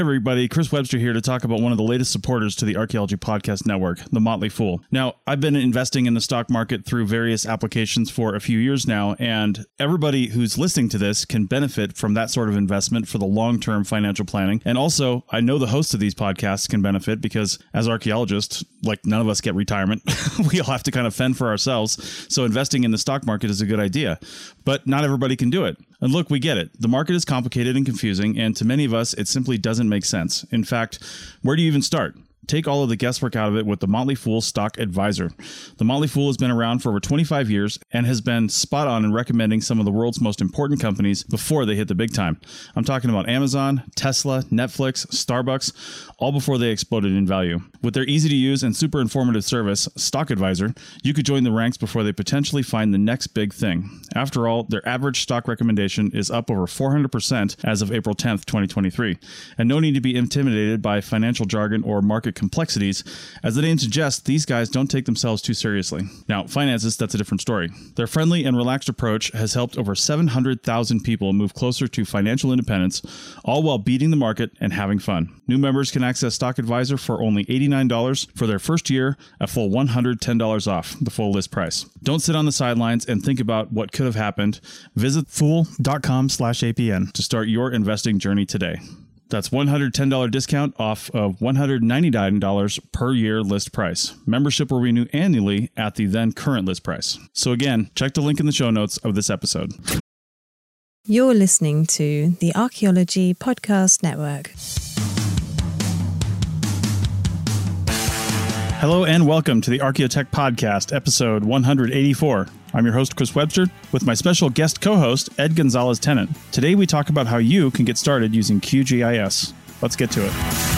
Everybody, Chris Webster here to talk about one of the latest supporters to the Archaeology Podcast Network, The Motley Fool. Now, I've been investing in the stock market through various applications for a few years now, and everybody who's listening to this can benefit from that sort of investment for the long-term financial planning. And also, I know the hosts of these podcasts can benefit because as archaeologists, like none of us get retirement. We all have to kind of fend for ourselves. So investing in the stock market is a good idea, but not everybody can do it. And look, we get it. The market is complicated and confusing, and to many of us, it simply doesn't make sense. In fact, where do you even start? Take all of the guesswork out of it with the Motley Fool Stock Advisor. The Motley Fool has been around for over 25 years and has been spot on in recommending some of the world's most important companies before they hit the big time. I'm talking about Amazon, Tesla, Netflix, Starbucks, all before they exploded in value. With their easy to use and super informative service, Stock Advisor, you could join the ranks before they potentially find the next big thing. After all, their average stock recommendation is up over 400% as of April 10th, 2023. And no need to be intimidated by financial jargon or market complexities. As the name suggests, these guys don't take themselves too seriously. Now, finances, that's a different story. Their friendly and relaxed approach has helped over 700,000 people move closer to financial independence, all while beating the market and having fun. New members can access Stock Advisor for only $89 for their first year, a full $110 off the full list price. Don't sit on the sidelines and think about what could have happened. Visit fool.com/APN to start your investing journey today. That's $110 discount off of $199 per year list price. Membership will renew annually at the then current list price. So again, check the link in the show notes of this episode. You're listening to the Archaeology Podcast Network. Hello and welcome to the Archaeotech Podcast, episode 184. I'm your host, Chris Webster, with my special guest co-host, Ed Gonzalez-Tennant. Today we talk about how you can get started using QGIS. Let's get to it.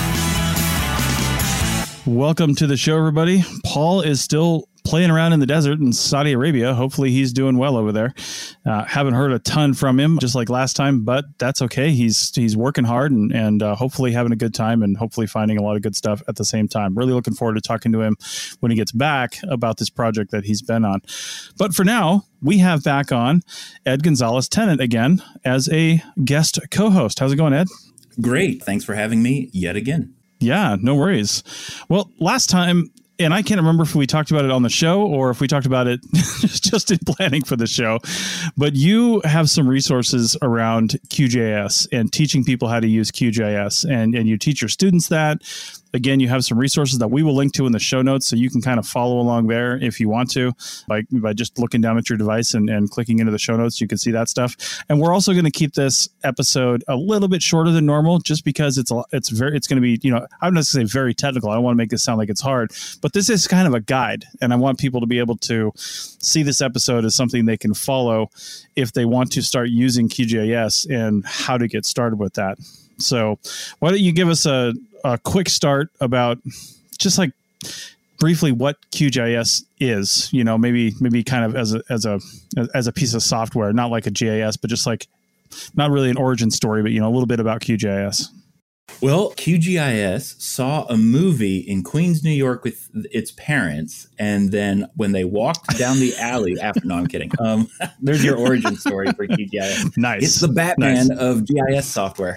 Welcome to the show, everybody. Paul is still playing around in the desert in Saudi Arabia. Hopefully he's doing well over there. Haven't heard a ton from him, just like last time, but that's okay. He's working hard and hopefully having a good time and hopefully finding a lot of good stuff at the same time. Really looking forward to talking to him when he gets back about this project that he's been on. But for now, we have back on Ed Gonzalez-Tennant again as a guest co-host. How's it going, Ed? Great. Thanks for having me yet again. Yeah, no worries. Well, last time, and I can't remember if we talked about it on the show or if we talked about it just in planning for the show, but you have some resources around QGIS and teaching people how to use QGIS, and you teach your students that. Again, you have some resources that we will link to in the show notes, so you can kind of follow along there if you want to, by just looking down at your device and clicking into the show notes. You can see that stuff. And we're also going to keep this episode a little bit shorter than normal, just because it's going to be, I'm not going to say very technical. I don't want to make this sound like it's hard, but this is kind of a guide, and I want people to be able to see this episode as something they can follow if they want to start using QGIS and how to get started with that. So why don't you give us a quick start about just like briefly what QGIS is, maybe kind of as a piece of software, not like a GIS, but just like not really an origin story, but, a little bit about QGIS. Well, QGIS saw a movie in Queens, New York with its parents. And then when they walked down the alley after, no, I'm kidding. There's your origin story for QGIS. Nice. It's the Batman of GIS software.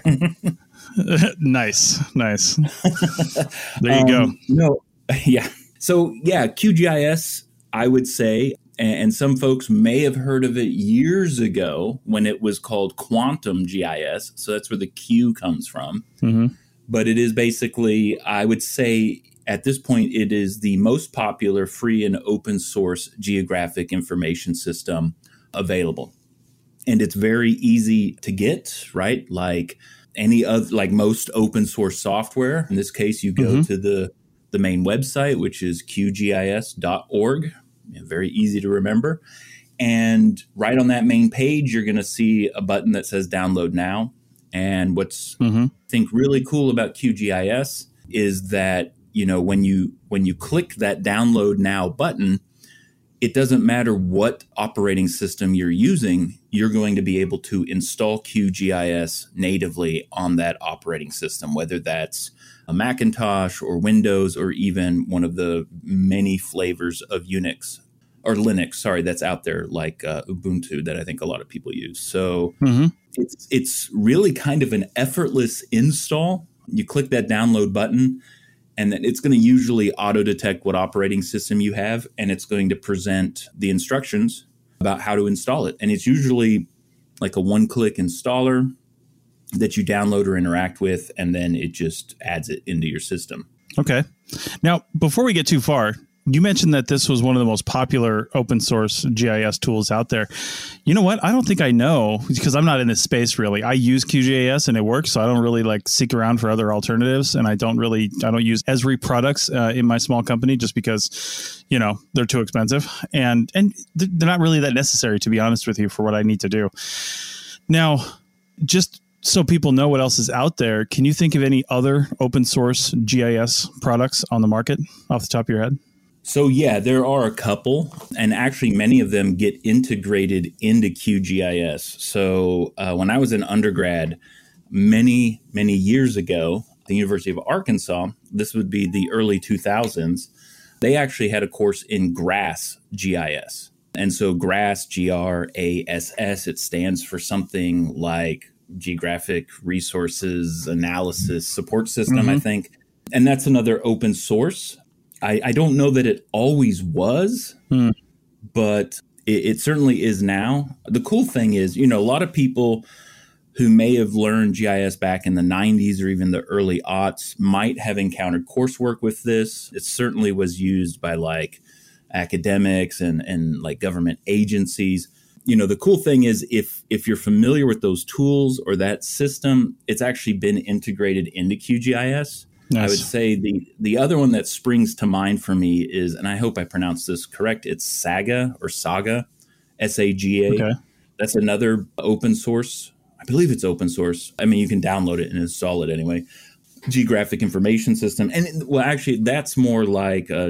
Nice. There you go. No, yeah. So yeah, QGIS, I would say, and some folks may have heard of it years ago when it was called Quantum GIS. So that's where the Q comes from. Mm-hmm. But it is basically, I would say at this point, it is the most popular free and open source geographic information system available. And it's very easy to get, right? Like most open source software. In this case, you go to the main website, which is qgis.org. Very easy to remember. And right on that main page, you're going to see a button that says download now. And what's I think really cool about QGIS is that, when you click that download now button, it doesn't matter what operating system you're using, you're going to be able to install QGIS natively on that operating system, whether that's a Macintosh or Windows or even one of the many flavors of Unix or Linux, that's out there, like Ubuntu, that I think a lot of people use. So it's really kind of an effortless install. You click that download button, and then it's going to usually auto-detect what operating system you have, and it's going to present the instructions about how to install it. And it's usually like a one-click installer that you download or interact with, and then it just adds it into your system. Okay. Now, before we get too far, you mentioned that this was one of the most popular open source GIS tools out there. You know what? I don't think I know, because I'm not in this space really. I use QGIS and it works, so I don't really like seek around for other alternatives. And I don't use Esri products in my small company just because, you know, they're too expensive and they're not really that necessary, to be honest with you, for what I need to do. Now, just so people know what else is out there, can you think of any other open source GIS products on the market off the top of your head? So yeah, there are a couple, and actually many of them get integrated into QGIS. So when I was an undergrad many years ago, at the University of Arkansas, this would be the early 2000s, they actually had a course in GRASS GIS. And so GRASS, GRASS, it stands for something like Geographic Resources Analysis Support System, I think. And that's another open source. I don't know that it always was, but it certainly is now. The cool thing is, you know, a lot of people who may have learned GIS back in the 90s or even the early aughts might have encountered coursework with this. It certainly was used by like academics and like government agencies. You know, the cool thing is if you're familiar with those tools or that system, it's actually been integrated into QGIS. Nice. I would say the other one that springs to mind for me is, and I hope I pronounced this correct, it's Saga or Saga, SAGA. Okay. That's another open source. I believe it's open source. I mean, you can download it and install it anyway. Geographic information system. And well, actually, that's more like a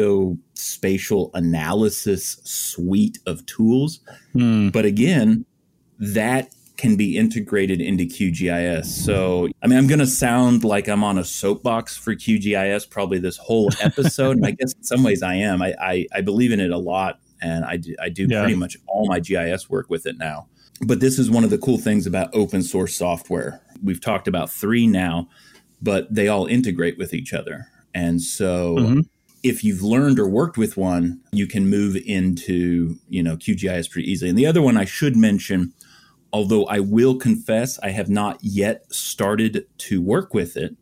geospatial analysis suite of tools. But again, that can be integrated into QGIS. So, I mean, I'm going to sound like I'm on a soapbox for QGIS probably this whole episode. And I guess in some ways I am. I believe in it a lot, and I do pretty much all my GIS work with it now. But this is one of the cool things about open source software. We've talked about 3 now, but they all integrate with each other. And so if you've learned or worked with one, you can move into, you know, QGIS pretty easily. And the other one I should mention, although I will confess I have not yet started to work with it,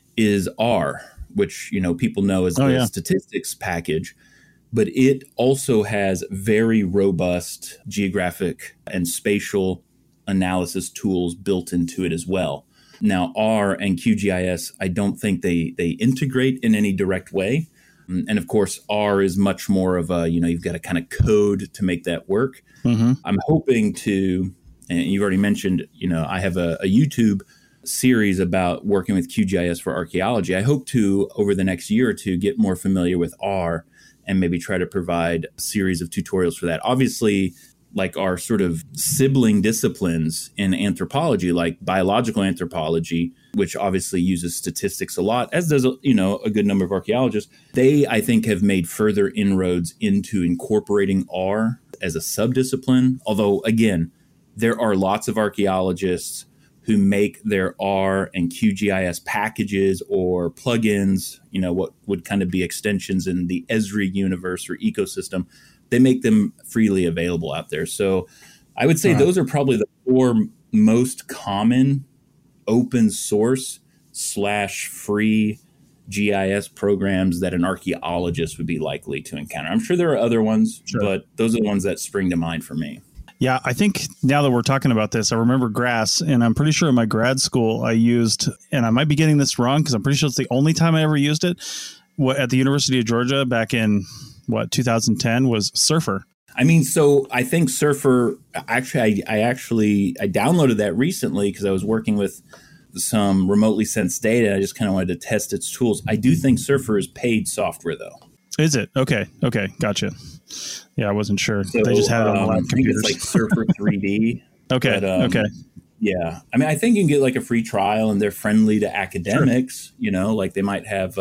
is R, which, you know, people know as the statistics package, but it also has very robust geographic and spatial analysis tools built into it as well. Now, R and QGIS, I don't think they integrate in any direct way. And of course, R is much more of a, you know, you've got to kind of code to make that work. I'm hoping to, and you've already mentioned, you know, I have a YouTube series about working with QGIS for archaeology. I hope to, over the next year or two, get more familiar with R and maybe try to provide a series of tutorials for that. Obviously, like our sort of sibling disciplines in anthropology, like biological anthropology, which obviously uses statistics a lot, as does, you know, a good number of archaeologists. They, I think, have made further inroads into incorporating R as a subdiscipline. Although, again, there are lots of archaeologists who make their R and QGIS packages or plugins, you know, what would kind of be extensions in the Esri universe or ecosystem. They make them freely available out there. So I would say those are probably the 4 most common open source / free GIS programs that an archaeologist would be likely to encounter. I'm sure there are other ones, but those are the ones that spring to mind for me. Yeah, I think now that we're talking about this, I remember GRASS, and I'm pretty sure in my grad school I used, and I might be getting this wrong because I'm pretty sure it's the only time I ever used it, at the University of Georgia back in, 2010, was Surfer. I mean, so I think Surfer, actually, I downloaded that recently because I was working with some remotely sensed data. I just kind of wanted to test its tools. I do think Surfer is paid software, though. Is it? Okay, gotcha. Yeah, I wasn't sure. So, they just had it on the lab computers. I think it's like Surfer 3D. Okay. Yeah. I mean, I think you can get like a free trial, and they're friendly to academics. You know, like they might have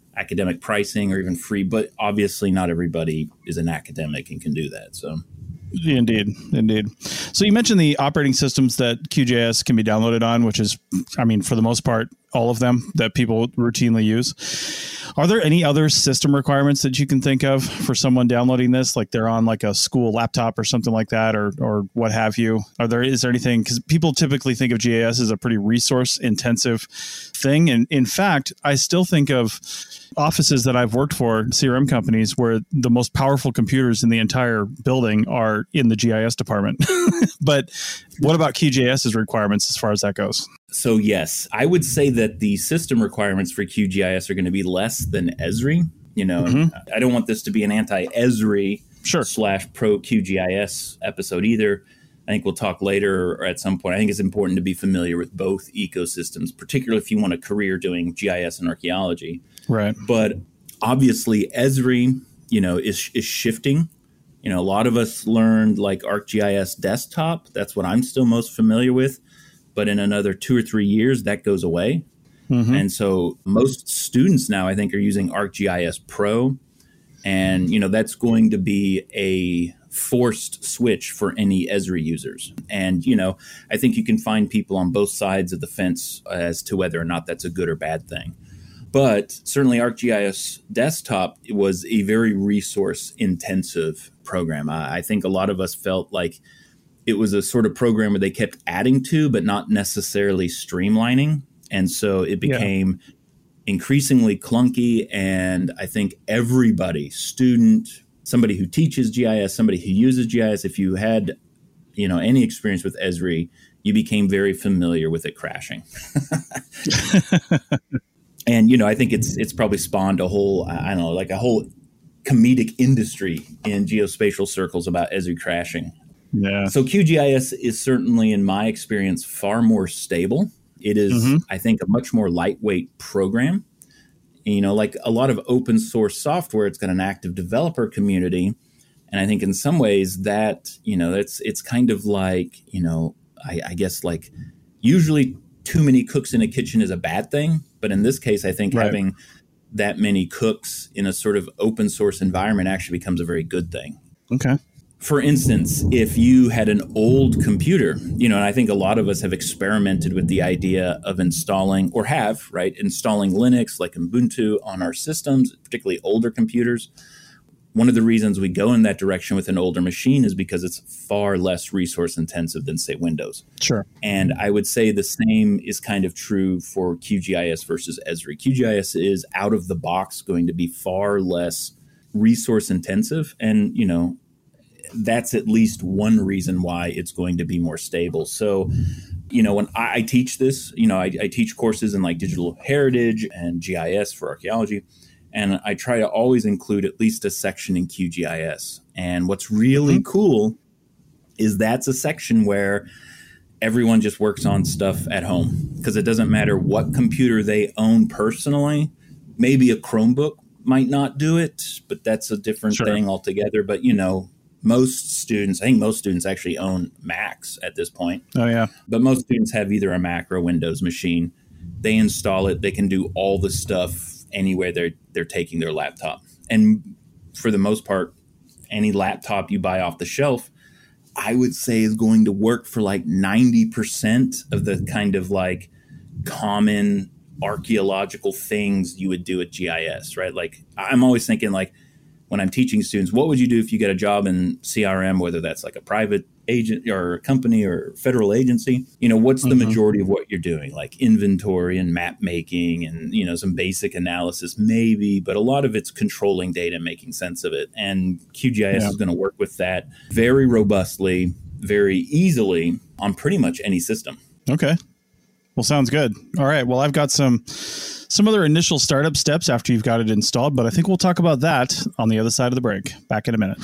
academic pricing or even free, but obviously not everybody is an academic and can do that. So, Indeed. So you mentioned the operating systems that QGIS can be downloaded on, which is, I mean, for the most part, all of them that people routinely use. Are there any other system requirements that you can think of for someone downloading this? Like they're on like a school laptop or something like that, or what have you? Is there anything? Because people typically think of GIS as a pretty resource intensive thing. And in fact, I still think of offices that I've worked for, CRM companies, where the most powerful computers in the entire building are in the GIS department. But what about QGIS's requirements as far as that goes? So yes, I would say that the system requirements for QGIS are going to be less than Esri. You know, I don't want this to be an anti-Esri / pro QGIS episode either. I think we'll talk later or at some point. I think it's important to be familiar with both ecosystems, particularly if you want a career doing GIS and archaeology. Right. But obviously Esri, you know, is shifting. You know, a lot of us learned like ArcGIS Desktop. That's what I'm still most familiar with. But in another 2 or 3 years, that goes away. And so most students now, I think, are using ArcGIS Pro. And, you know, that's going to be a forced switch for any Esri users. And, you know, I think you can find people on both sides of the fence as to whether or not that's a good or bad thing. But certainly ArcGIS Desktop was a very resource-intensive program. I think a lot of us felt like it was a sort of program where they kept adding to, but not necessarily streamlining. And so it became increasingly clunky. And I think everybody, student, somebody who teaches GIS, somebody who uses GIS, if you had, you know, any experience with Esri, you became very familiar with it crashing. And, you know, I think it's probably spawned a whole, I don't know, like a whole comedic industry in geospatial circles about Esri crashing. Yeah. So QGIS is certainly, in my experience, far more stable. It is, I think, a much more lightweight program. And, you know, like a lot of open source software, it's got an active developer community. And I think in some ways that, you know, it's kind of like, you know, I guess like usually too many cooks in a kitchen is a bad thing. But in this case, I think having that many cooks in a sort of open source environment actually becomes a very good thing. Okay. For instance, if you had an old computer, you know, and I think a lot of us have experimented with the idea of installing installing Linux like Ubuntu on our systems, particularly older computers. One of the reasons we go in that direction with an older machine is because it's far less resource intensive than, say, Windows. Sure. And I would say the same is kind of true for QGIS versus Esri. QGIS is out of the box going to be far less resource intensive. And, you know, that's at least one reason why it's going to be more stable. So, you know, when I teach this, you know, I teach courses in like digital heritage and GIS for archaeology. And I try to always include at least a section in QGIS. And what's really cool is that's a section where everyone just works on stuff at home, because it doesn't matter what computer they own personally. Maybe a Chromebook might not do it, but that's a different thing altogether. But, you know, I think most students actually own Macs at this point. Oh, yeah. But most students have either a Mac or a Windows machine. They install it. They can do all the stuff anywhere they're taking their laptop. And for the most part, any laptop you buy off the shelf, I would say is going to work for like 90% of the kind of like common archaeological things you would do at GIS, right? Like I'm always thinking like when I'm teaching students, what would you do if you get a job in CRM, whether that's like a private agent or a company or federal agency? You know, what's the majority of what you're doing? Like inventory and map making and, you know, some basic analysis maybe, but a lot of it's controlling data and making sense of it. And QGIS is going to work with that very robustly, very easily on pretty much any system. Okay. Well, sounds good. All right. Well, I've got some other initial startup steps after you've got it installed, but I think we'll talk about that on the other side of the break. Back in a minute.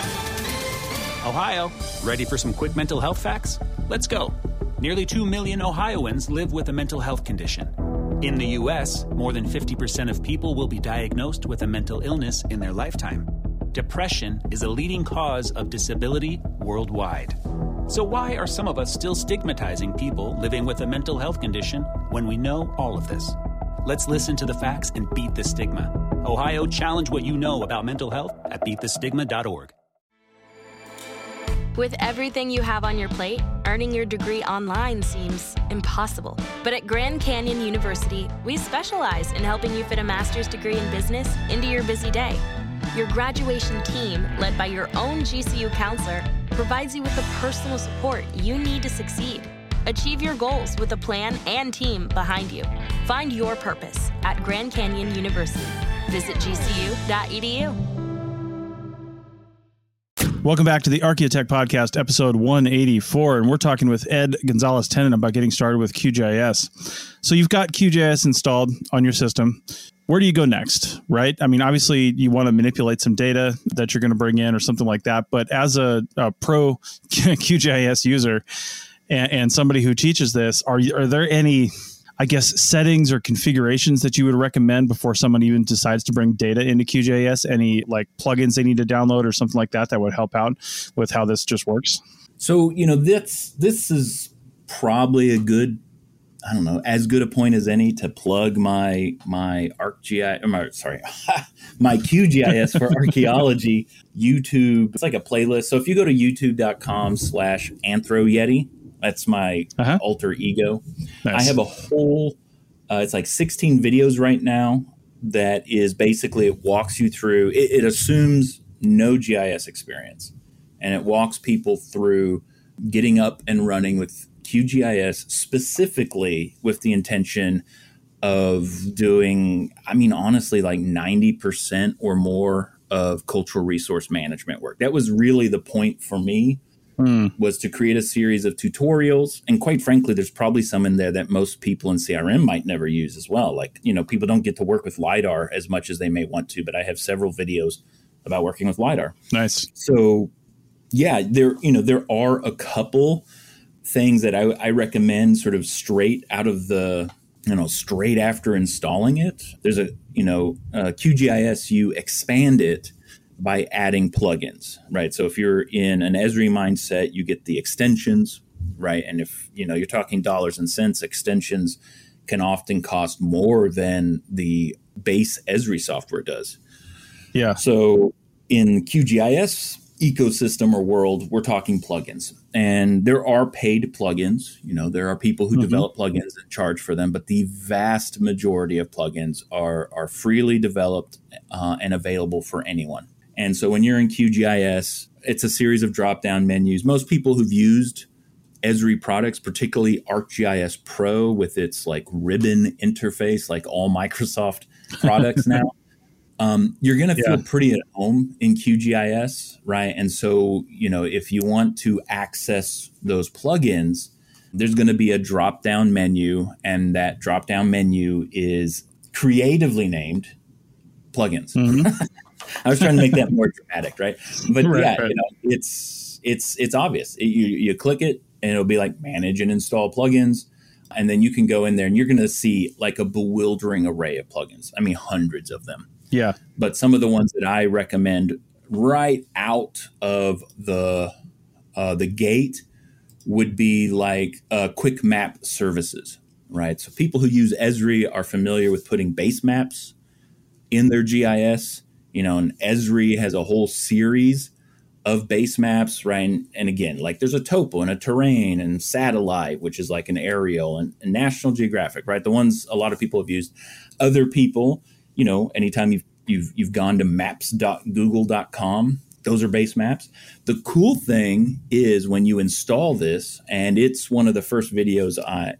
Ohio, ready for some quick mental health facts? Let's go. Nearly 2 million Ohioans live with a mental health condition. In the U.S., more than 50% of people will be diagnosed with a mental illness in their lifetime. Depression is a leading cause of disability worldwide. So why are some of us still stigmatizing people living with a mental health condition when we know all of this? Let's listen to the facts and beat the stigma. Ohio, challenge what you know about mental health at beatthestigma.org. With everything you have on your plate, earning your degree online seems impossible. But at Grand Canyon University, we specialize in helping you fit a master's degree in business into your busy day. Your graduation team, led by your own GCU counselor, provides you with the personal support you need to succeed. Achieve your goals with a plan and team behind you. Find your purpose at Grand Canyon University. Visit gcu.edu. Welcome back to the Archaeotech Podcast, episode 184, and we're talking with Ed Gonzalez-Tennant about getting started with QGIS. So you've got QGIS installed on your system. Where do you go next, right? I mean, obviously, you want to manipulate some data that you're going to bring in or something like that, but as a pro QGIS user and somebody who teaches this, are there any, I guess, settings or configurations that you would recommend before someone even decides to bring data into QGIS? Any like plugins they need to download or something like that would help out with how this just works? So, this is probably a good, I don't know, as good a point as any to plug my ArcGIS, my QGIS for archaeology YouTube. It's like a playlist. So if you go to youtube.com/AnthroYeti, that's my alter ego. Nice. I have a whole, it's like 16 videos right now that is basically, it walks you through, it assumes no GIS experience. And it walks people through getting up and running with QGIS, specifically with the intention of doing, I mean, honestly, like 90% or more of cultural resource management work. That was really the point for me, was to create a series of tutorials. And quite frankly, there's probably some in there that most people in CRM might never use as well. Like, people don't get to work with LiDAR as much as they may want to, but I have several videos about working with LiDAR. Nice. So yeah, there are a couple things that I recommend sort of straight out of the, straight after installing it. There's a, QGIS, you expand it by adding plugins, right? So if you're in an Esri mindset, you get the extensions, right? And if, you're talking dollars and cents, extensions can often cost more than the base Esri software does. Yeah. So in QGIS ecosystem or world, we're talking plugins. And there are paid plugins. There are people who develop plugins and charge for them, but the vast majority of plugins are freely developed and available for anyone. And so when you're in QGIS, it's a series of drop-down menus. Most people who've used Esri products, particularly ArcGIS Pro with its like ribbon interface, like all Microsoft products now, you're going to feel pretty at home in QGIS, right? And so, if you want to access those plugins, there's going to be a drop-down menu, and that drop-down menu is creatively named plugins. I was trying to make that more dramatic, right? But it's obvious. You click it, and it'll be like manage and install plugins. And then you can go in there, and you're going to see like a bewildering array of plugins. I mean, hundreds of them. Yeah. But some of the ones that I recommend right out of the gate would be like quick map services, right? So people who use Esri are familiar with putting base maps in their GIS, and Esri has a whole series of base maps, right? And again, like there's a topo and a terrain and satellite, which is like an aerial, and National Geographic, right? The ones a lot of people have used. Other people, anytime you've gone to maps.google.com, those are base maps. The cool thing is when you install this, and it's in one of the first videos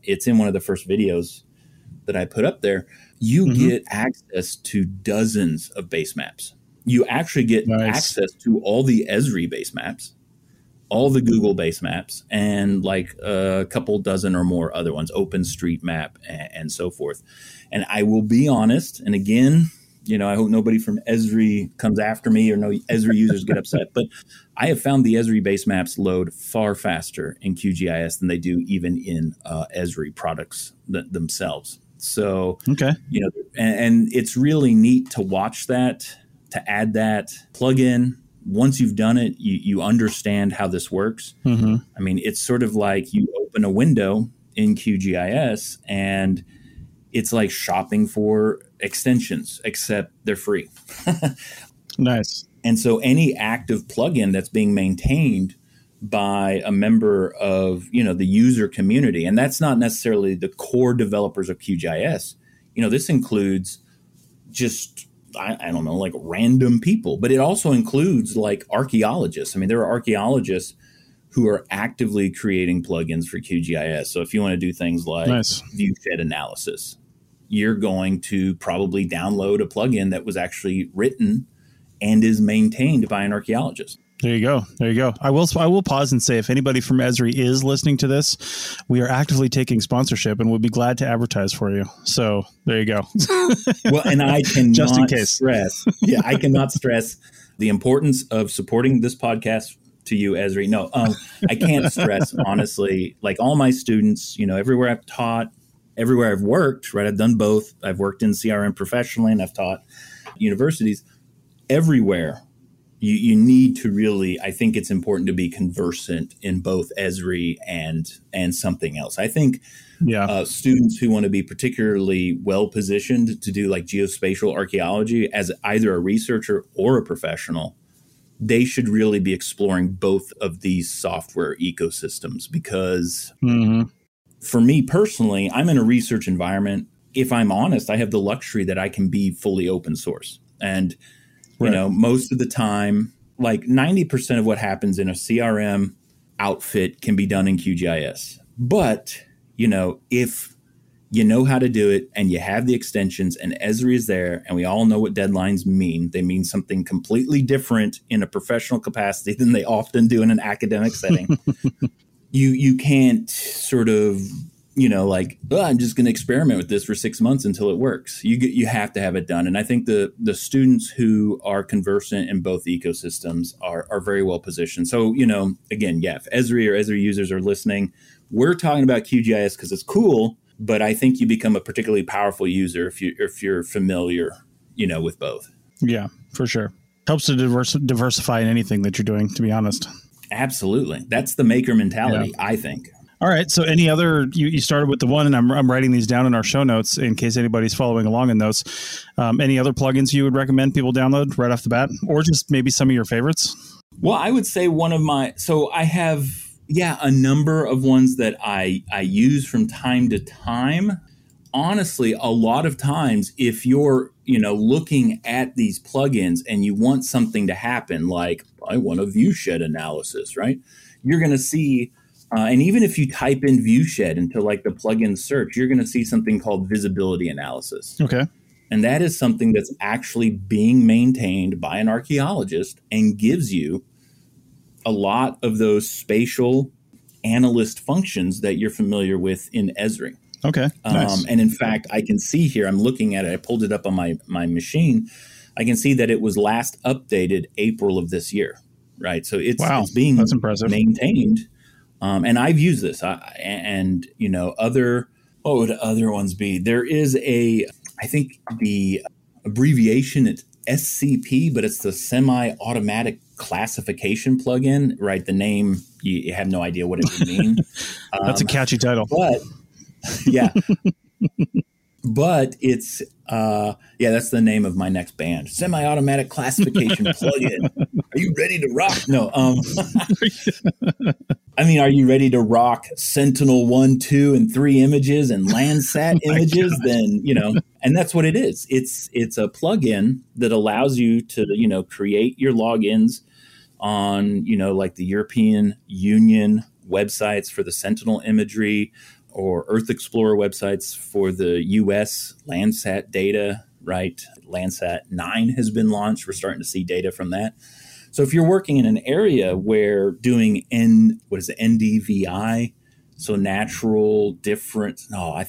that I put up there, you get access to dozens of base maps. You actually get access to all the Esri base maps, all the Google base maps, and like a couple dozen or more other ones, OpenStreetMap and so forth. And I will be honest, and again, I hope nobody from Esri comes after me or no Esri users get upset, but I have found the Esri base maps load far faster in QGIS than they do even in Esri products themselves. So, and it's really neat to watch that, to add that plugin. Once you've done it, you understand how this works. I mean, it's sort of like you open a window in QGIS and it's like shopping for extensions, except they're free. Nice. And so any active plugin that's being maintained by a member of, the user community. And that's not necessarily the core developers of QGIS. This includes just, I don't know, like random people, but it also includes like archaeologists. I mean, there are archaeologists who are actively creating plugins for QGIS. So if you want to do things like viewshed analysis, you're going to probably download a plugin that was actually written and is maintained by an archaeologist. There you go. I will pause and say, if anybody from Esri is listening to this, we are actively taking sponsorship and we'll be glad to advertise for you. So there you go. Well, and I cannot just in case. stress. Yeah, I cannot stress the importance of supporting this podcast to you, Esri. No, I can't stress, honestly, like all my students, everywhere I've taught, everywhere I've worked, right? I've done both. I've worked in CRM professionally and I've taught universities. Everywhere. You need to really, I think it's important to be conversant in both Esri and something else. I think students who want to be particularly well positioned to do like geospatial archaeology as either a researcher or a professional, they should really be exploring both of these software ecosystems because for me personally, I'm in a research environment. If I'm honest, I have the luxury that I can be fully open source. And most of the time, like 90% of what happens in a CRM outfit can be done in QGIS. But, if you know how to do it and you have the extensions and Esri is there and we all know what deadlines mean, they mean something completely different in a professional capacity than they often do in an academic setting. You can't sort of, I'm just going to experiment with this for 6 months until it works. You have to have it done. And I think the students who are conversant in both ecosystems are very well positioned. So, again, if Esri or Esri users are listening, we're talking about QGIS because it's cool, but I think you become a particularly powerful user if you're familiar, with both. Yeah, for sure. Helps to diversify in anything that you're doing, to be honest. Absolutely. That's the maker mentality, I think. All right. So any other, you started with the one, and I'm writing these down in our show notes in case anybody's following along in those. Any other plugins you would recommend people download right off the bat, or just maybe some of your favorites? Well, I would say so I have, a number of ones that I use from time to time. Honestly, a lot of times if you're, looking at these plugins and you want something to happen, like I want a viewshed analysis, right? You're going to see, and even if you type in viewshed into like the plugin search, you're going to see something called visibility analysis. Okay. And that is something that's actually being maintained by an archaeologist and gives you a lot of those spatial analyst functions that you're familiar with in Esri. Okay. Nice. And in fact, I can see here, I'm looking at it. I pulled it up on my machine. I can see that it was last updated April of this year. Right. So it's being That's impressive. maintained. And I've used this what would other ones be? There is I think the abbreviation is SCP, but it's the semi-automatic classification plugin, right? The name, you have no idea what it would mean. That's a catchy title. But yeah, but it's, that's the name of my next band. Semi-automatic classification plugin. Are you ready to rock? No. I mean, are you ready to rock Sentinel 1, 2, and 3 images and Landsat images? Then, and that's what it is. It's a plugin that allows you to, create your logins on, like the European Union websites for the Sentinel imagery or Earth Explorer websites for the U.S. Landsat data, right? Landsat 9 has been launched. We're starting to see data from that. So if you're working in an area where doing NDVI, so natural difference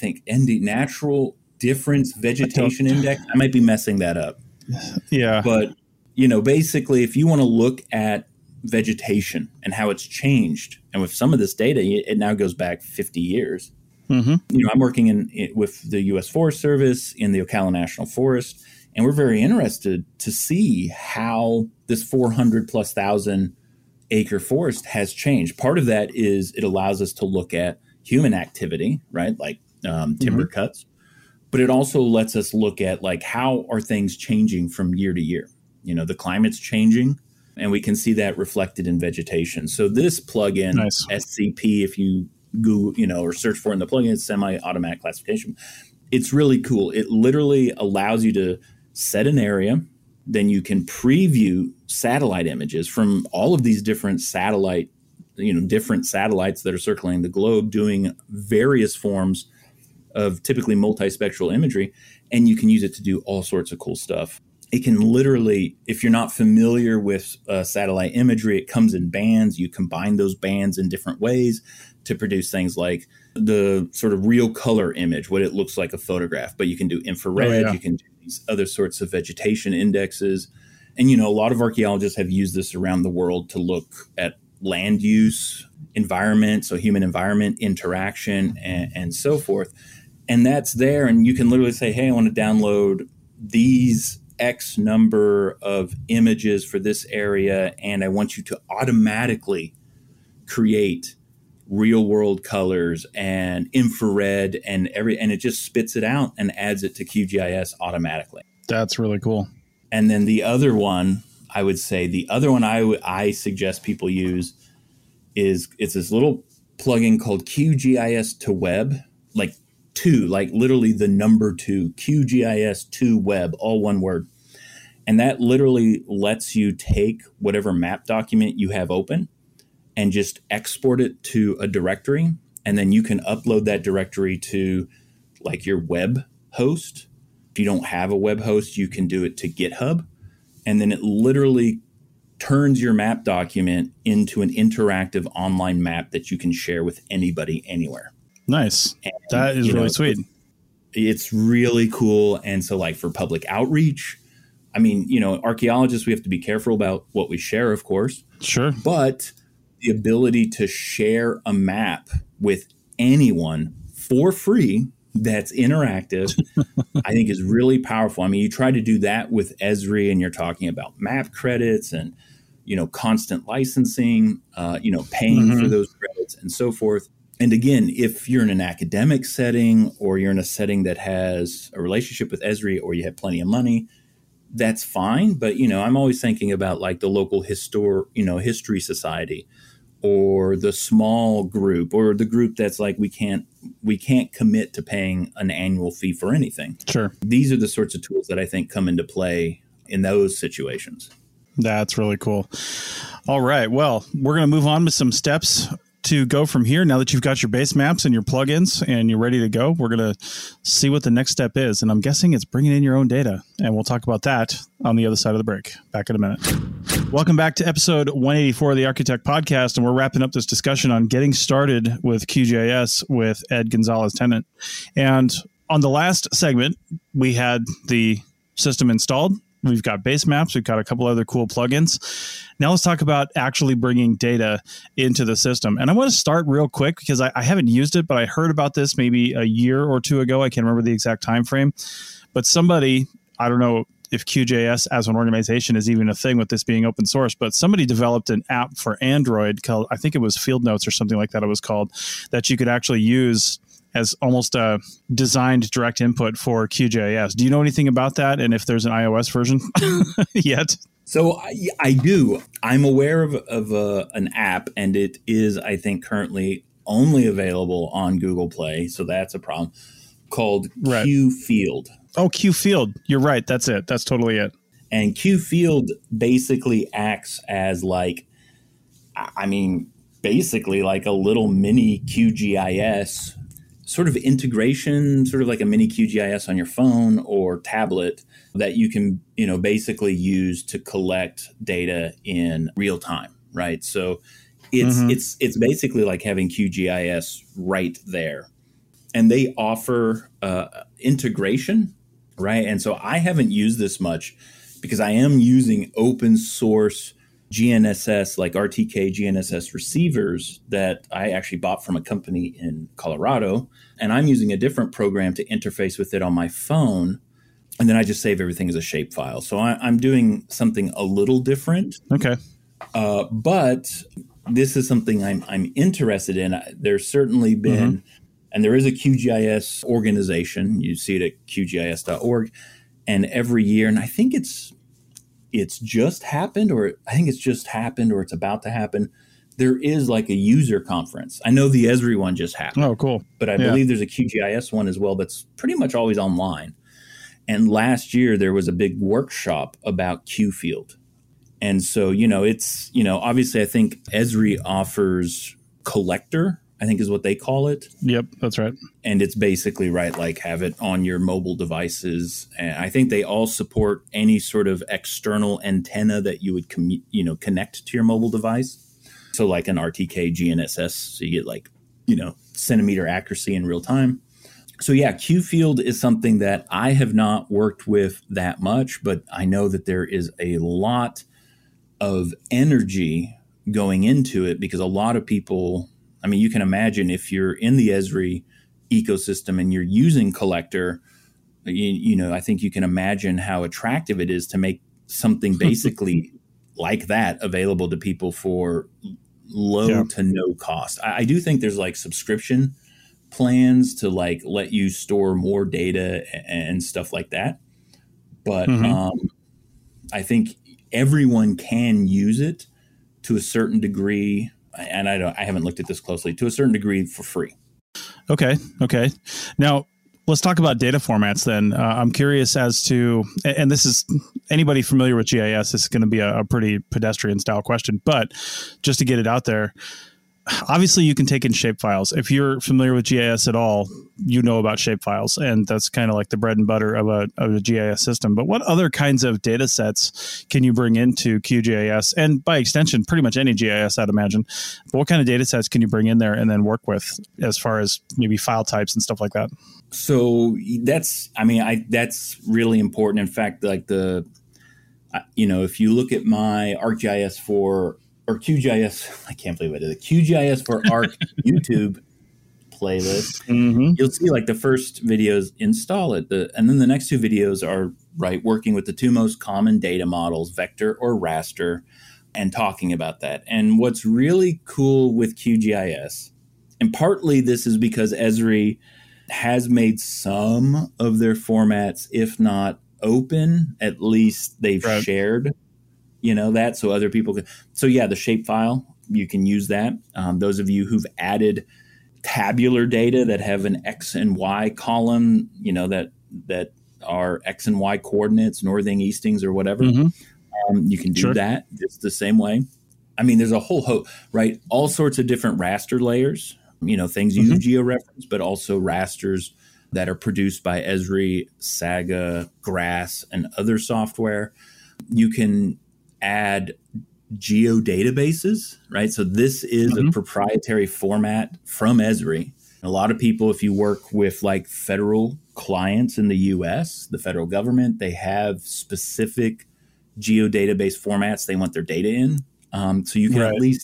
vegetation index. I might be messing that up. Yeah. But, basically if you want to look at vegetation and how it's changed, and with some of this data, it now goes back 50 years. Mm-hmm. I'm working with the U.S. Forest Service in the Ocala National Forest, and we're very interested to see how this 400,000+ acre forest has changed. Part of that is it allows us to look at human activity, right? Like timber cuts, but it also lets us look at like how are things changing from year to year. The climate's changing, And we can see that reflected in vegetation. So this plugin, Nice. SCP, if you Google, or search for it in the plugin, it's semi-automatic classification. It's really cool. It literally allows you to set an area. Then you can preview satellite images from all of these different satellites that are circling the globe doing various forms of typically multispectral imagery. And you can use it to do all sorts of cool stuff. It can literally, if you're not familiar with satellite imagery, it comes in bands. You combine those bands in different ways to produce things like the sort of real color image, what it looks like a photograph. But you can do infrared, You can do these other sorts of vegetation indexes. And, a lot of archaeologists have used this around the world to look at land use, environment, so human environment interaction, and so forth. And that's there. And you can literally say, hey, I want to download these X number of images for this area, and I want you to automatically create real world colors and infrared and it just spits it out and adds it to QGIS automatically. That's really cool. And then the other one, I suggest people use it's this little plugin called QGIS to Web, like literally the number 2, QGIS to Web, all one word. And that literally lets you take whatever map document you have open and just export it to a directory. And then you can upload that directory to like your web host. If you don't have a web host, you can do it to GitHub. And then it literally turns your map document into an interactive online map that you can share with anybody anywhere. Nice. And, that is really sweet. It's really cool. And so like for public outreach, archaeologists, we have to be careful about what we share, of course. Sure. But the ability to share a map with anyone for free that's interactive, I think is really powerful. You try to do that with Esri and you're talking about map credits and, constant licensing, paying for those credits and so forth. And again, if you're in an academic setting or you're in a setting that has a relationship with Esri or you have plenty of money, that's fine. But, I'm always thinking about like the local history society or the small group or the group that's like, we can't commit to paying an annual fee for anything. Sure. These are the sorts of tools that I think come into play in those situations. That's really cool. All right. Well, we're going to move on with some steps to go from here. Now that you've got your base maps and your plugins and you're ready to go, we're going to see what the next step is. And I'm guessing it's bringing in your own data. And we'll talk about that on the other side of the break. Back in a minute. Welcome back to episode 184 of the Architect Podcast. And we're wrapping up this discussion on getting started with QGIS with Ed Gonzalez-Tennant. And on the last segment, we had the system installed. We've got base maps. We've got a couple other cool plugins. Now let's talk about actually bringing data into the system. And I want to start real quick because I haven't used it, but I heard about this maybe a year or two ago. I can't remember the exact time frame. But somebody, I don't know if QGIS as an organization is even a thing with this being open source, but somebody developed an app for Android called, I think it was Field Notes or something like that it was called, that you could actually use as almost a designed direct input for QGIS. Do you know anything about that? And if there's an iOS version yet? So I do. I'm aware of an app, and it is, I think, currently only available on Google Play. So that's a problem, called QField. Oh, QField. You're right. That's it. That's totally it. And QField basically acts as basically like a little mini QGIS sort of integration, sort of like a mini QGIS on your phone or tablet that you can, basically use to collect data in real time, right? So it's basically like having QGIS right there. And they offer integration, right? And so I haven't used this much because I am using open source GNSS, like RTK GNSS receivers that I actually bought from a company in Colorado. And I'm using a different program to interface with it on my phone. And then I just save everything as a shapefile. So I'm doing something a little different. Okay. But this is something I'm interested in. There's certainly been, and there is a QGIS organization. You see it at qgis.org. And every year, and I think it's it's just happened, or I think it's just happened, or it's about to happen. There is like a user conference. I know the Esri one just happened. Oh, cool. But I believe there's a QGIS one as well that's pretty much always online. And last year there was a big workshop about QField. And so, it's, obviously I think Esri offers Collector, I think is what they call it. Yep, that's right. And it's basically, right, like have it on your mobile devices. And I think they all support any sort of external antenna that you would, connect to your mobile device. So like an RTK GNSS, so you get like, centimeter accuracy in real time. So yeah, QField is something that I have not worked with that much, but I know that there is a lot of energy going into it because a lot of people, I mean, you can imagine if you're in the Esri ecosystem and you're using Collector, I think you can imagine how attractive it is to make something basically like that available to people for low to no cost. I do think there's like subscription plans to like let you store more data and stuff like that. But I think everyone can use it to a certain degree. And I haven't looked at this closely, to a certain degree for free. Okay. Now, let's talk about data formats then. I'm curious as to, and this is anybody familiar with GIS, this is going to be a pretty pedestrian style question, but just to get it out there, obviously you can take in shapefiles. If you're familiar with GIS at all, you know about shapefiles, and that's kind of like the bread and butter of a GIS system. But what other kinds of data sets can you bring into QGIS, and by extension, pretty much any GIS, I'd imagine? But what kind of data sets can you bring in there and then work with as far as maybe file types and stuff like that? So that's really important. In fact, like if you look at my ArcGIS or QGIS, I can't believe I did it. QGIS for Arc YouTube playlist. You'll see like the first videos install it, and then the next two videos are working with the two most common data models, vector or raster, and talking about that. And what's really cool with QGIS, and partly this is because Esri has made some of their formats, if not open, at least they've shared that so other people can. So yeah, the shapefile, you can use that. Those of you who've added tabular data that have an X and Y column, that are X and Y coordinates, northing, eastings, or whatever, you can do that. It's the same way. I mean, there's a whole host, right? All sorts of different raster layers, things use georeference, but also rasters that are produced by Esri, Saga, Grass, and other software. You can add geodatabases, right? So this is a proprietary format from Esri. A lot of people, if you work with like federal clients in the US, the federal government, they have specific geodatabase formats they want their data in. So you can at least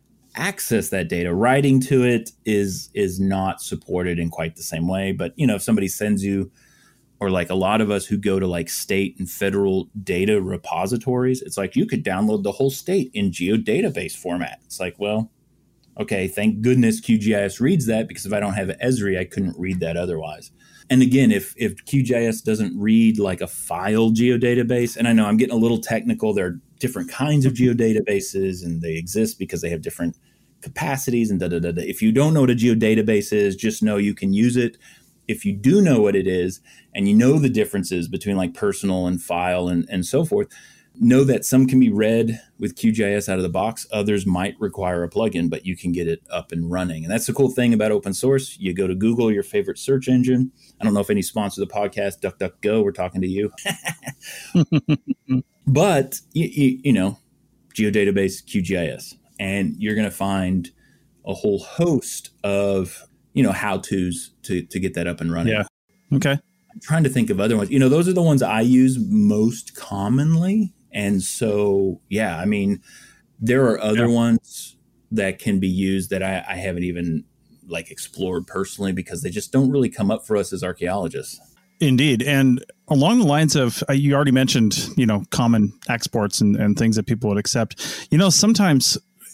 access that data. Writing to it is not supported in quite the same way. But, if somebody sends you, or like a lot of us who go to like state and federal data repositories, it's like you could download the whole state in geodatabase format. It's like, well, okay, thank goodness QGIS reads that, because if I don't have Esri, I couldn't read that otherwise. And again, if QGIS doesn't read like a file geodatabase, and I know I'm getting a little technical, there are different kinds of geodatabases and they exist because they have different capacities and da-da-da-da. If you don't know what a geodatabase is, just know you can use it. If you do know what it is and you know the differences between like personal and file and so forth, know that some can be read with QGIS out of the box. Others might require a plugin, but you can get it up and running. And that's the cool thing about open source. You go to Google, your favorite search engine. I don't know if any sponsor of the podcast, DuckDuckGo, we're talking to you. But, geodatabase, QGIS. And you're going to find a whole host of how-tos to get that up and running. Yeah. Okay. I'm trying to think of other ones. Those are the ones I use most commonly. And so, yeah, I mean, there are other ones that can be used that I haven't even like explored personally because they just don't really come up for us as archaeologists. Indeed. And along the lines of, you already mentioned, common exports and things that people would accept. Sometimes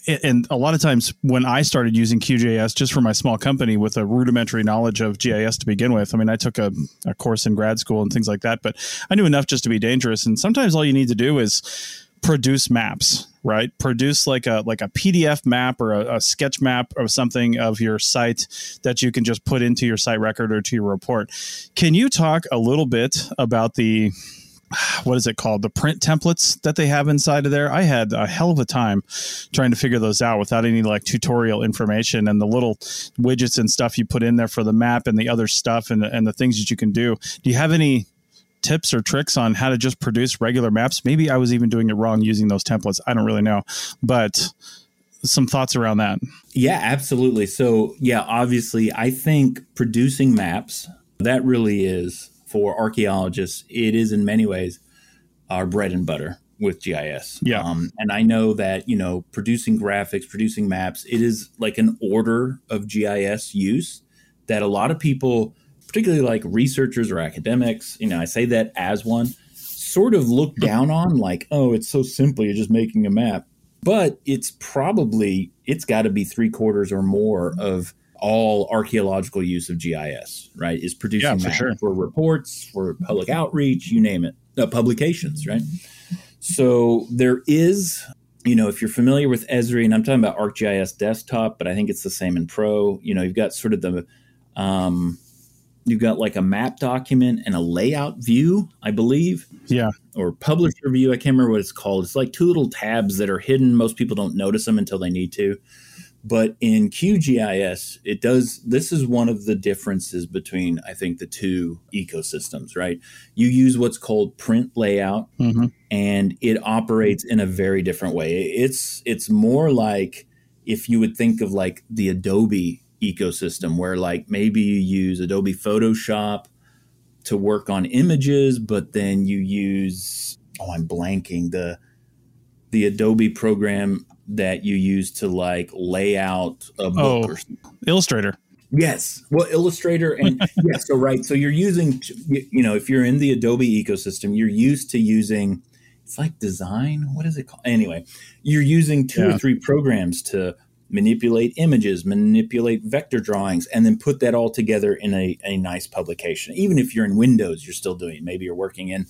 and a lot of times when I started using QGIS just for my small company with a rudimentary knowledge of GIS to begin with, I mean, I took a course in grad school and things like that, but I knew enough just to be dangerous. And sometimes all you need to do is produce maps, right? Produce like a PDF map or a sketch map or something of your site that you can just put into your site record or to your report. Can you talk a little bit about the, what is it called? The print templates that they have inside of there? I had a hell of a time trying to figure those out without any like tutorial information, and the little widgets and stuff you put in there for the map and the other stuff and the things that you can do. Do you have any tips or tricks on how to just produce regular maps? Maybe I was even doing it wrong using those templates. I don't really know, but some thoughts around that. Yeah, absolutely. So yeah, obviously I think producing maps, that really is, for archaeologists, it is in many ways our bread and butter with GIS. Yeah. And I know that, producing graphics, producing maps, it is like an order of GIS use that a lot of people, particularly like researchers or academics, I say that as one, sort of look down on, like, oh, it's so simple, you're just making a map. But it's got to be 3/4 or more of all archaeological use of GIS, right? Is producing maps for reports, for public outreach, you name it, publications, right? So there is, if you're familiar with Esri, and I'm talking about ArcGIS Desktop, but I think it's the same in Pro, you've got sort of the, you've got like a map document and a layout view, I believe. Yeah. Or publisher view. I can't remember what it's called. It's like two little tabs that are hidden. Most people don't notice them until they need to. But in QGIS, it does. This is one of the differences between, I think, the two ecosystems, right? You use what's called print layout, and it operates in a very different way. It's more like if you would think of like the Adobe ecosystem, where like maybe you use Adobe Photoshop to work on images, but then you use, I'm blanking, the Adobe program that you use to like lay out a book or something. Illustrator. Yes. Well, Illustrator. And yeah, so right. So you're using, if you're in the Adobe ecosystem, you're used to using, it's like Design. What is it called? Anyway, you're using two or three programs to manipulate images, manipulate vector drawings, and then put that all together in a nice publication. Even if you're in Windows, you're still doing it. Maybe you're working in,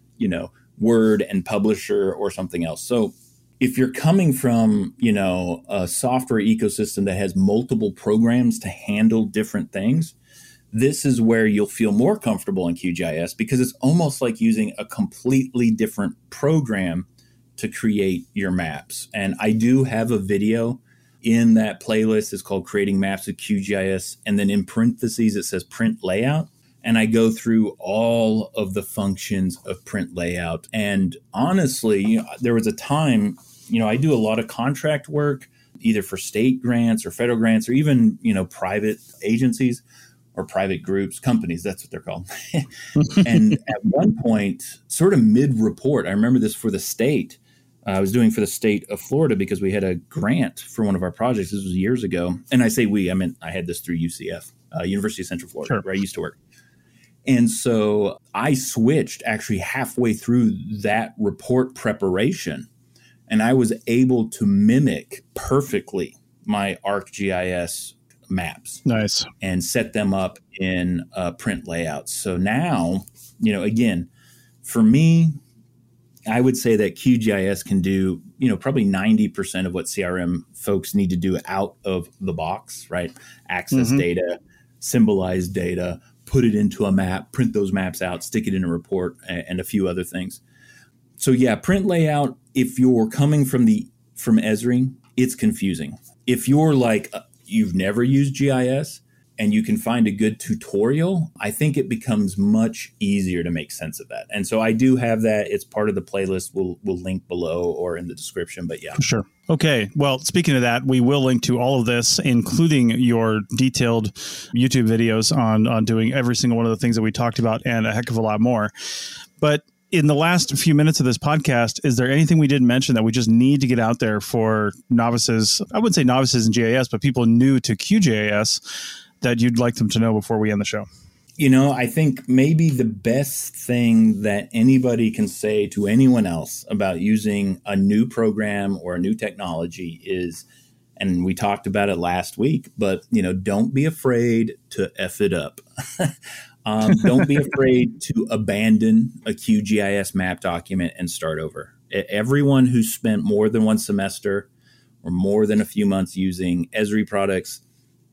Word and Publisher or something else. So if you're coming from, a software ecosystem that has multiple programs to handle different things, this is where you'll feel more comfortable in QGIS, because it's almost like using a completely different program to create your maps. And I do have a video in that playlist. It's called Creating Maps with QGIS. And then in parentheses, it says print layout. And I go through all of the functions of print layout. And honestly, there was a time, I do a lot of contract work, either for state grants or federal grants, or even, private agencies or private groups, companies, that's what they're called. And at one point, sort of mid-report, I remember this for the state, I was doing for the state of Florida because we had a grant for one of our projects. This was years ago. And I say we, I meant I had this through UCF, University of Central Florida, where I used to work. And so I switched actually halfway through that report preparation, and I was able to mimic perfectly my ArcGIS maps. Nice. And set them up in print layouts. So now, again, for me, I would say that QGIS can do, probably 90% of what CRM folks need to do out of the box, right? Access data, symbolize data, put it into a map, print those maps out, stick it in a report, and a few other things. So yeah, print layout, if you're coming from Esri, it's confusing. If you're like, you've never used GIS and you can find a good tutorial, I think it becomes much easier to make sense of that. And so I do have that. It's part of the playlist. We'll link below or in the description, but yeah. Sure. Okay. Well, speaking of that, we will link to all of this, including your detailed YouTube videos on doing every single one of the things that we talked about and a heck of a lot more. But in the last few minutes of this podcast, is there anything we didn't mention that we just need to get out there for novices? I wouldn't say novices in GIS, but people new to QGIS that you'd like them to know before we end the show? I think maybe the best thing that anybody can say to anyone else about using a new program or a new technology is, and we talked about it last week, but, don't be afraid to F it up. Don't be afraid to abandon a QGIS map document and start over. Everyone who's spent more than one semester or more than a few months using Esri products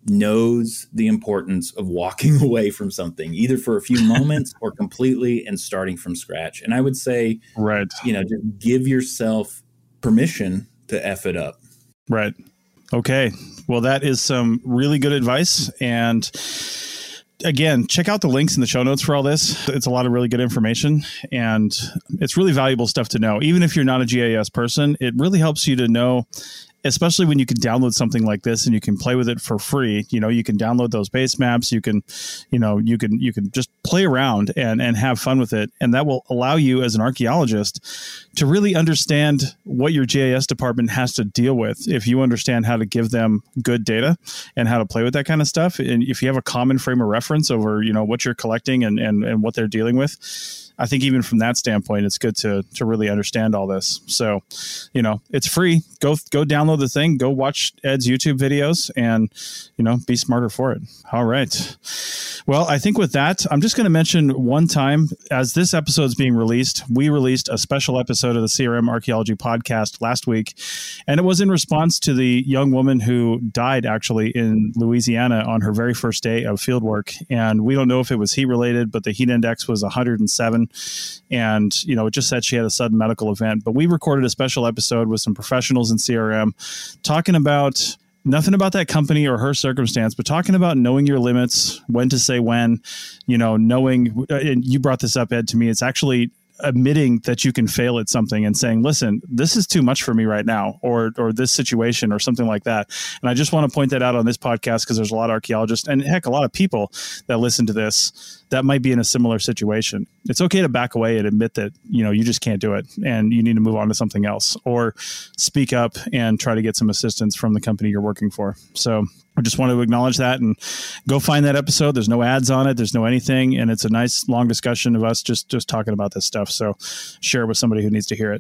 knows the importance of walking away from something, either for a few moments or completely, and starting from scratch. And I would say, right, just give yourself permission to F it up. Right. Okay. Well, that is some really good advice. And again, check out the links in the show notes for all this. It's a lot of really good information, and it's really valuable stuff to know. Even if you're not a GIS person, it really helps you to know, especially when you can download something like this and you can play with it for free. You can download those base maps. You can just play around and have fun with it. And that will allow you as an archaeologist to really understand what your GIS department has to deal with. If you understand how to give them good data and how to play with that kind of stuff. And if you have a common frame of reference over, what you're collecting and what they're dealing with, I think even from that standpoint, it's good to really understand all this. So, it's free. Go download the thing. Go watch Ed's YouTube videos and, be smarter for it. All right. Well, I think with that, I'm just going to mention one time, as this episode is being released, we released a special episode of the CRM Archaeology Podcast last week. And it was in response to the young woman who died actually in Louisiana on her very first day of fieldwork. And we don't know if it was heat related, but the heat index was 107. And, it just said she had a sudden medical event. But we recorded a special episode with some professionals in CRM talking about nothing about that company or her circumstance, but talking about knowing your limits, when to say when, knowing, and you brought this up, Ed, to me, it's actually admitting that you can fail at something and saying, listen, this is too much for me right now, or this situation or something like that. And I just want to point that out on this podcast because there's a lot of archaeologists and heck, a lot of people that listen to this that might be in a similar situation. It's okay to back away and admit that, you just can't do it and you need to move on to something else, or speak up and try to get some assistance from the company you're working for. So I just wanted to acknowledge that, and go find that episode. There's no ads on it. There's no anything. And it's a nice long discussion of us just talking about this stuff. So share it with somebody who needs to hear it.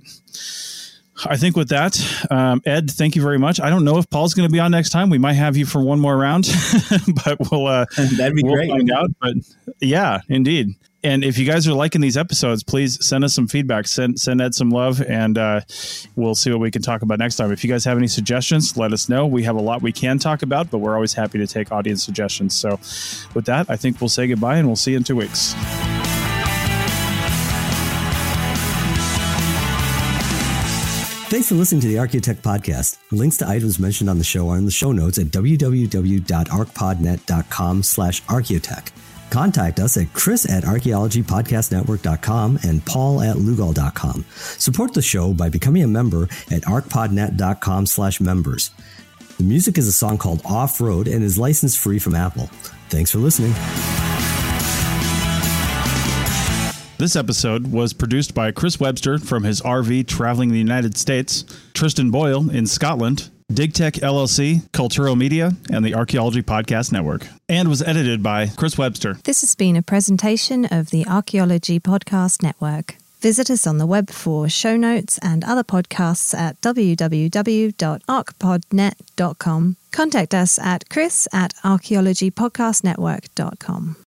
I think with that, Ed, thank you very much. I don't know if Paul's going to be on next time. We might have you for one more round, but that'd be great. Find out. But yeah, indeed. And if you guys are liking these episodes, please send us some feedback, send Ed some love, and we'll see what we can talk about next time. If you guys have any suggestions, let us know. We have a lot we can talk about, but we're always happy to take audience suggestions. So with that, I think we'll say goodbye and we'll see you in 2 weeks. Thanks for listening to the Archaeotech Podcast. Links to items mentioned on the show are in the show notes at www.arcpodnet.com/archaeotech. Contact us at chris@archaeologypodcastnetwork.com and paul@lugal.com. Support the show by becoming a member at arcpodnet.com/members. The music is a song called Off-Road and is licensed free from Apple. Thanks for listening. This episode was produced by Chris Webster from his RV traveling the United States, Tristan Boyle in Scotland, DigTech LLC, Culturo Media, and the Archaeology Podcast Network, and was edited by Chris Webster. This has been a presentation of the Archaeology Podcast Network. Visit us on the web for show notes and other podcasts at www.arcpodnet.com. Contact us at chris@archaeologypodcastnetwork.com.